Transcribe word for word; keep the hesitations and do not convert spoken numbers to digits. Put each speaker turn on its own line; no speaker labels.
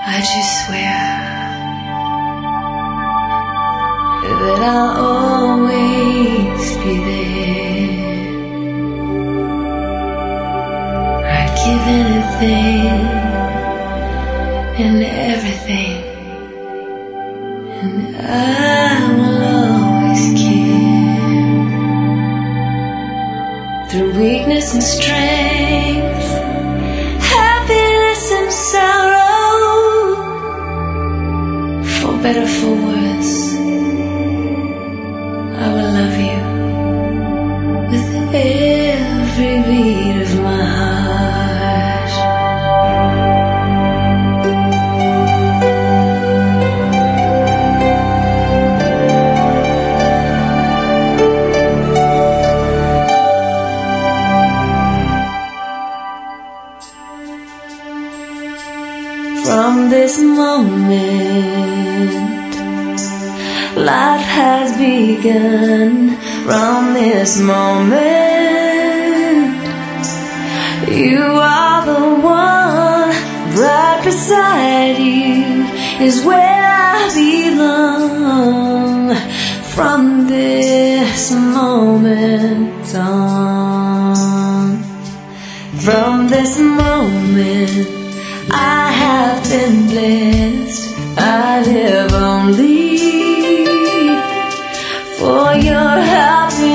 I just swear that I'll always be there. I'd give anything and everything, and I will always care. Through weakness and strength, happiness and sorrow, for better, for worse, I will love you with every beat of my heart. From this moment, life has begun. From this moment, you are the one. Right beside you is where I belong. From this moment on, from this moment, I have been blessed. I live only for your happiness.